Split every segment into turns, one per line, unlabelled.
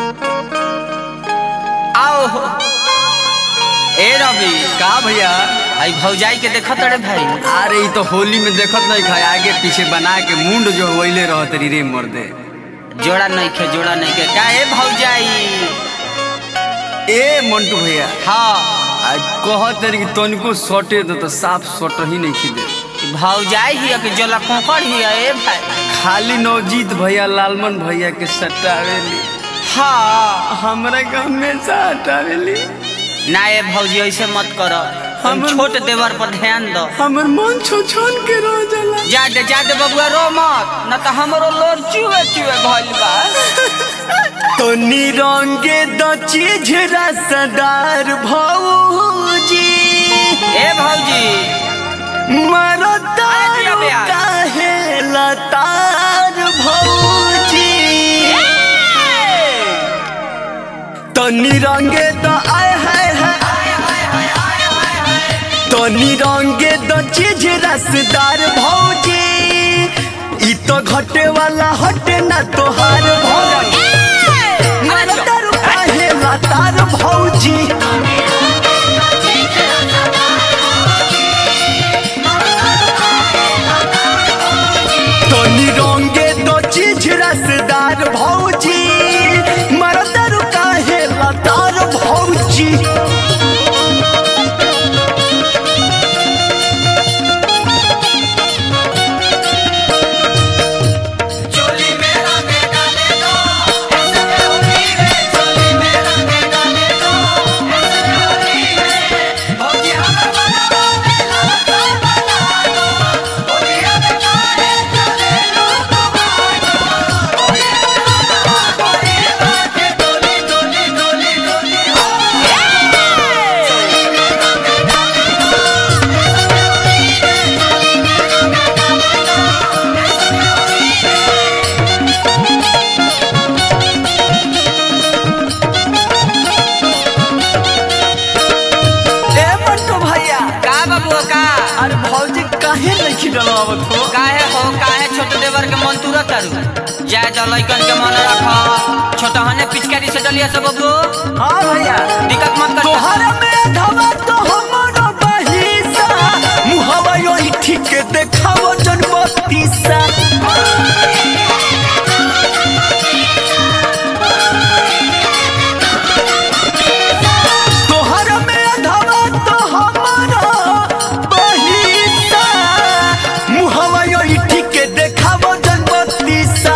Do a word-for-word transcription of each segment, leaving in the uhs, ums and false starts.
आओ ए रवि
का भैया
आई भौजाई के देखत रे भाई।
अरे ई तो होली में देखत नहीं खाए आगे पीछे बना के मुंड जो होइले रहत री रे मर्दे।
जोड़ा नहीं खे जोड़ा नहीं के का ए भौजाई।
ए मंटू भैया
हाँ
आज कहत रे कि तनिको सटे दो तो साफ सट ही नहीं खिदे।
भौजाई ही कि जोला कोकड़ ही ए भाई।
खाली नवजीत भैया लालमन भैया के सटावेली।
हाँ
हमरा के हमेशा हटावेली।
ना ए भौजी ऐसे मत करो, हम छोट देवर पर ध्यान दो।
हमर मन छोछन के रह जाला।
जा दे जा दे बबुआ रो मत, न तो हमरो लोर चुए चुए भइल बा।
तो निरंगे द चीज रसदार भौजी।
ए भौजी
मरता काहे लतार भौजी। तो निरंगे द आय हाय हाय तो निरंगे द चीज रसदार भौजी। ई तो घटे वाला हटे ना तोहार भौजी। मरता काहे लतार भौजी। तो निरंगे दो चीज रसदार भौजी। मरदर काहे लतार भौजी। अरे भौजी काहे नहीं खिलवावत हो?
काहे हो काहे छोट देवर के मन तुरत तारू। जाय जा लइकन के मन रख। छोटा हने पिचकारी से डलिया सब बबू।
हां भैया
दिक्कत मत कर।
तोहर में धवा तो हमरो बहिसा। मुहवा योही ठीक देखावो जनबतीसा। तोहर में धवा तो हमरो बहिसा। मुहवा योही ठीक देखावो जनबतीसा।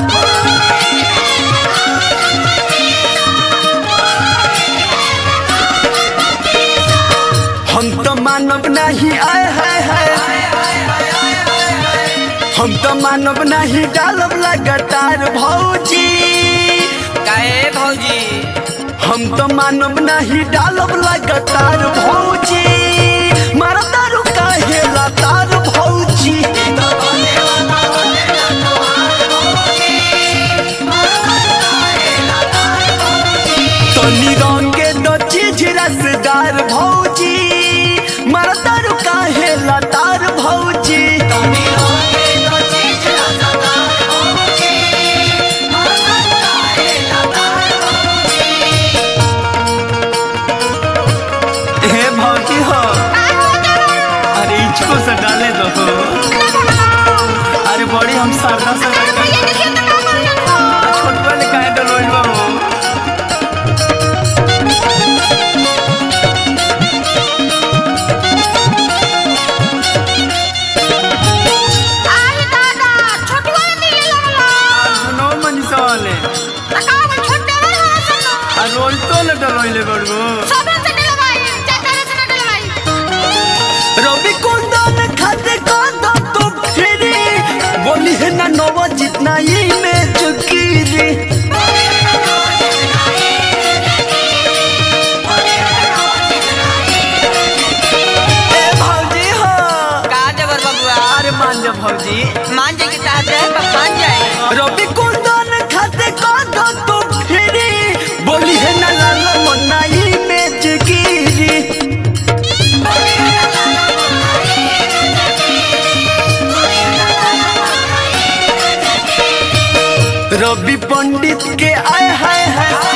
हम तो मानव नहीं आए हाय हाय। हम तो मानव नहीं डालब लगातार भौजी।
काहे भौजी
हम तो मानव नहीं डालब लगातार भौजी। मरदारू काहे लतार भौजी। तो निरंगे दो चीज रसदार भौजी। मरदारू काहे लतार भौजी। हे भौजी हो अरे इसको से डाले दो हो। अरे बड़ी हम शारदा से छोट वाले काहे डलोइल बा हो। सुनो मनीषा वाले आ रोल तो ले डलोइले बड़गो। रवि कुंदन खाते कांदा तो फिरी। बोली है ना नवा जितना ही में चुकीरी। ए भौजी हो
का देवर बबुआ।
अरे मान जा भौजी।
मान जाए कि चाहते हैं तो मान जाए।
रवि कुंदन खाते कांदा तो फिरी। बोली है ना लाला मनाई में चुकीरी। रवि पंडित के आय हाय हाय।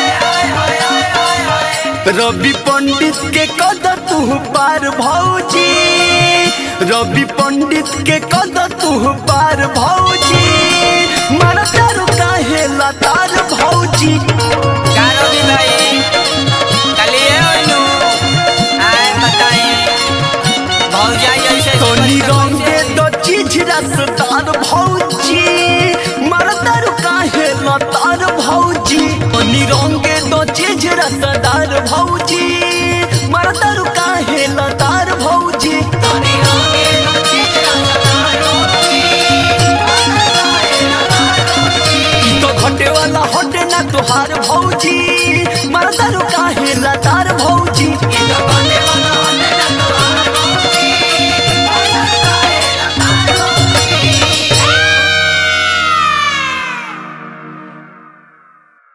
रवि पंडित के कद तू पार भौजी, रवि पंडित के कद तू पार भौजी, मरदारू काहे लतार भौजी।
का रवि भाई कलिए ओनु आए बताई भौजाई ऐसे
तोनी रंगे दो चीज रसदार भौजी, मरदारू काहे लतार भौजी। तोनी रंगे दो चीज रसदार भौजी, मरदारू काहे लतार भौजी। तोनी रंगे दो चीज रसदार भौजी, मरदारू काहे लतार भौजी। ई तो घटे वाला हटे ना तोहार भौजी।